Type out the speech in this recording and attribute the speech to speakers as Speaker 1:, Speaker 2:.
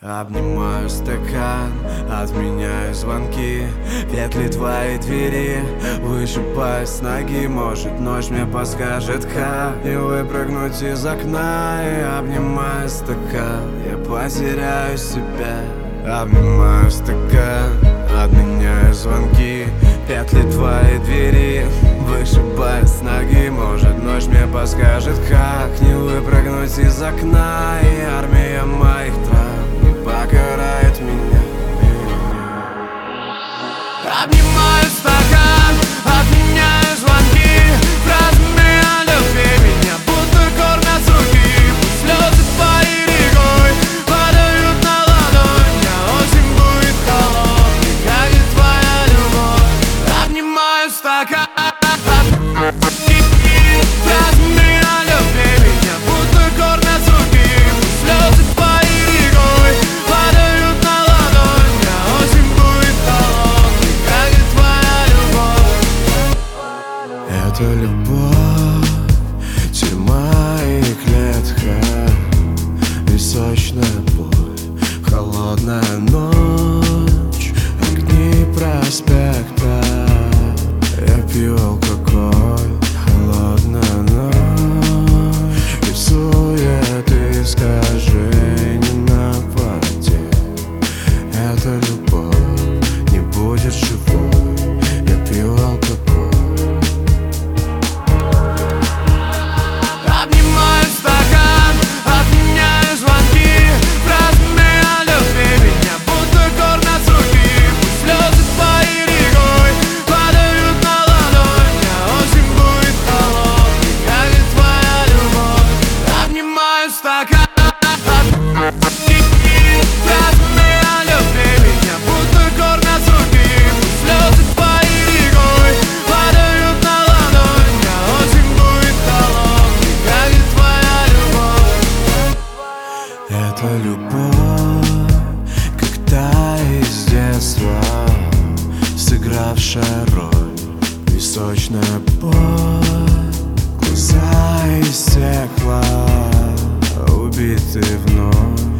Speaker 1: Обнимаю стакан, отменяю звонки, петли твоей двери вышибаю с ноги. Может, ночь мне подскажет, как не выпрыгнуть из окна. И обнимаю стакан, я потеряю себя. Обнимаю стакан, отменяю звонки, петли твоей двери вышибаю с ноги. Может, ночь мне подскажет, как не выпрыгнуть из окна. И армия моих травм не покарает меня. Обнимаю стакан, отменяю звонки, фразами о любви меня будто кормят с руки. Пусть слезы твоей рекой падают на ладонь, а осень будет холодной, как и твоя любовь. Обнимаю стакан, фразами о любви меня будто кормят с руки. Пусть слезы твоей рекой падают на ладонь, а осень будет холодной, как и твоя любовь. Это любовь, тюрьма и клетка, песочная боль, холодная ночь, огни проспекта. Я пью алкоголь, холодная ночь, и суеты, скажи, не напади. Эта любовь не будет живой. Я пью алкоголь. Обнимаю стакан, отменяю звонки, фразами о любви меня будто кормят с руки. Пусть слезы твоей рекой падают на ладонь, а осень будет холодной, как и твоя любовь. Обнимаю стакан, фразами о любви меня будто кормят с руки. Пусть слезы твоей рекой падают на ладонь, а осень будет холодной, как и твоя любовь. Это любовь, как та из детства, сыгравшая роль, песочная боль, глаза из стекла, убиты вновь.